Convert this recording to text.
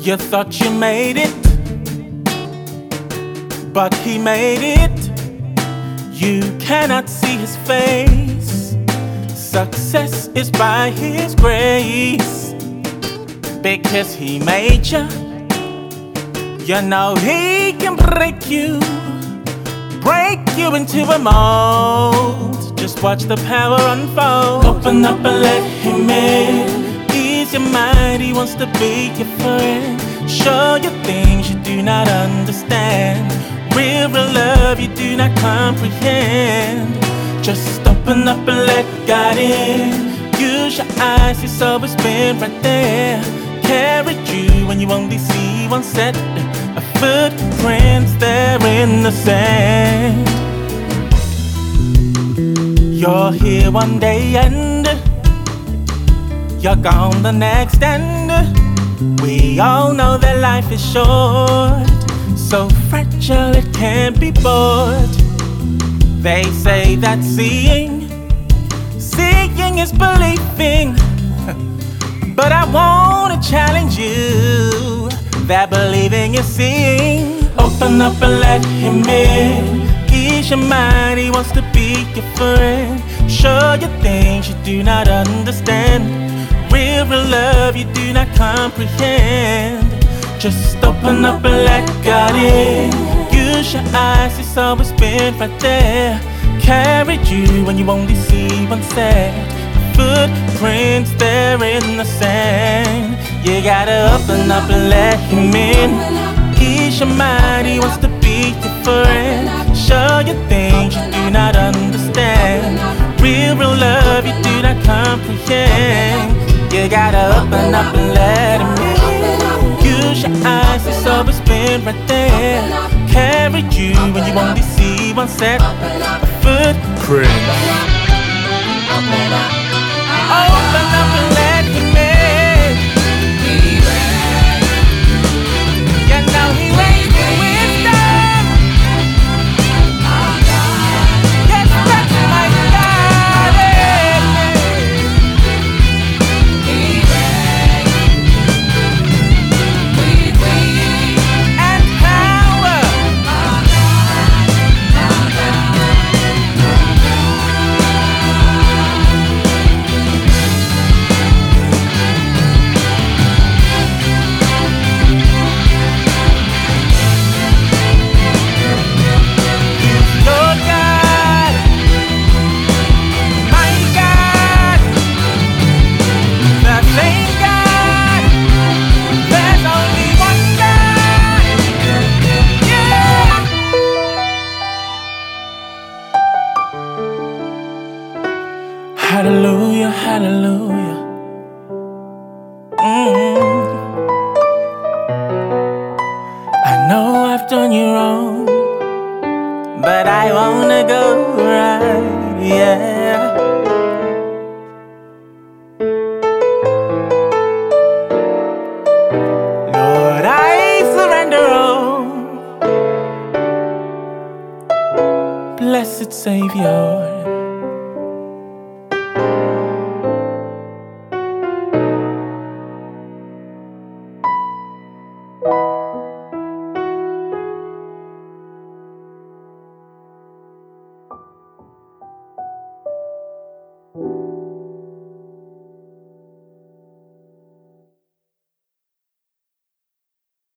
You thought you made it, but he made it. You cannot see his face. Success is by his grace. Because he made you, you know he can break you into a mold. Just watch the power unfold. Open up and let him in. Ease your mind, he wants to be your friend. Show you things you do not understand. Real love you do not comprehend. Just open up and let God in. Use your eyes, He's always been right there. Carried you when you only see one set of footprints there in the sand. You're here one day and you're gone the next, and we all know that life is short, so fragile it can't be bought. They say that seeing is believing, but I wanna challenge you that believing is seeing. Open up and let him in. Ease your mind, he wants to be your friend. Show you things you do not understand. Real love you do not comprehend. Just open up and let God in. Use your eyes, He's always been right there. Carried you when you only see one set. Footprints there in the sand. You gotta open up and let him in. Ease your mind, he wants to be your friend. Show you things you do not understand. Real love you do not comprehend. You gotta open up and let him in. Use your eyes, he's always been right there. Carried you when you only see one set of footprints. Open up and let him in. You know he reigns with wisdom. Yes, that's my God. And power. Hallelujah, hallelujah. I know I've done you wrong, but I wanna go right, yeah. Lord, I surrender all. Blessed Savior.